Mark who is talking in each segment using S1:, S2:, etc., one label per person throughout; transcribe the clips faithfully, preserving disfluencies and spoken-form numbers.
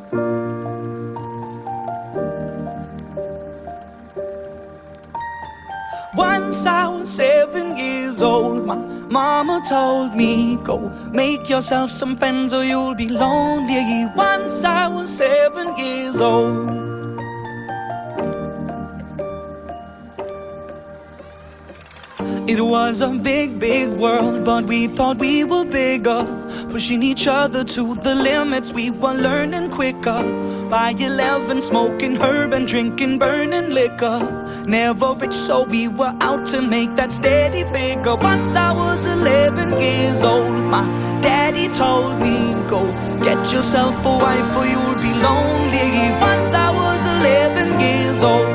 S1: Once I was seven years old, my mama told me, go make yourself some friends or you'll be lonely. Once I was seven years old. It was a big, big world, but we thought we were bigger, pushing each other to the limits. We were learning quicker. By eleven, smoking herb and drinking burning liquor. Never rich, so we were out to make that steady figure. Once I was eleven years old, my daddy told me, go get yourself a wife or you'll be lonely. Once I was eleven years old.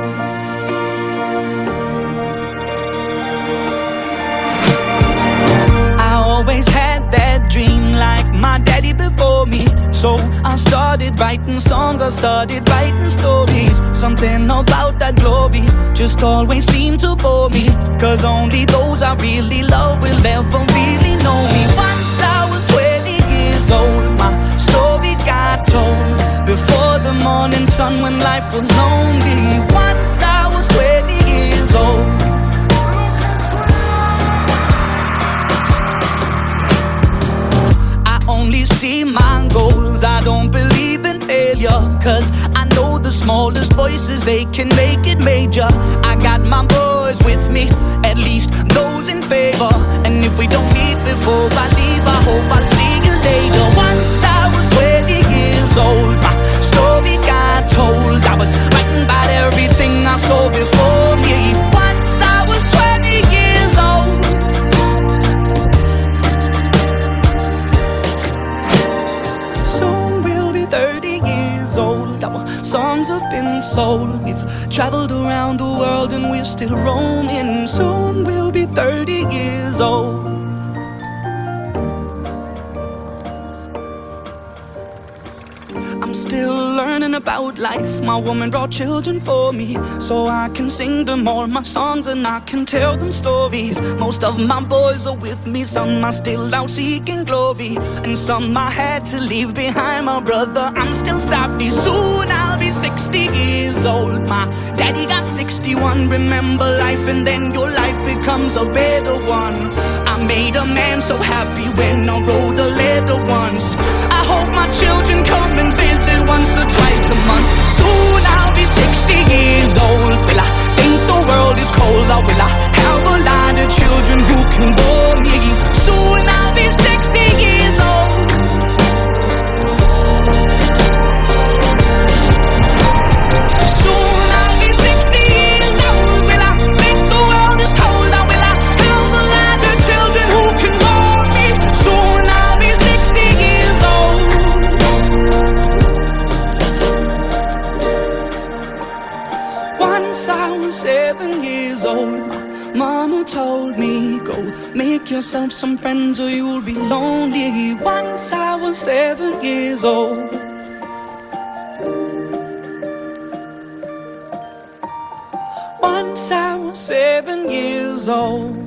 S1: Always had that dream like my daddy before me. So I started writing songs, I started writing stories. Something about that glory just always seemed to bore me, cause only those I really love will ever really know me. Once I was twenty years old, my story got told before the morning sun when life was lonely. Once I was twenty years old. Only see my goals, I don't believe in failure, cause I know the smallest voices, they can make it major. I got my boys with me, at least those in favor. And if we don't meet before I leave, I hope I'll see you later. Once I was twenty years old, my story got told. I was writing about everything I saw before me. Once I was twenty years old. thirty years old, our songs have been sold. We've traveled around the world and we're still roaming. Soon we'll be thirty years old. I'm still learning about life. My woman brought children for me, so I can sing them all my songs and I can tell them stories. Most of my boys are with me, some are still out seeking glory, and some I had to leave behind. My brother, I'm still sorry. Soon I'll be sixty years old. My daddy got sixty-one. Remember life and then your life becomes a better one. I made a man so happy when I wrote a letter once. I hope my children come and visit once or twice a month. Soon I'll be sixty years old. Will I think the world is cold, or will I have a lot of children who can bore me? Soon I'll be sixty years old. Soon I'll be sixty years old. Will I think the world is cold, or will I have a lot of children who can bore me? Soon I'll be sixty years old. Once I was seven years old, my mama told me, go make yourself some friends or you'll be lonely. Once I was seven years old. Once I was seven years old.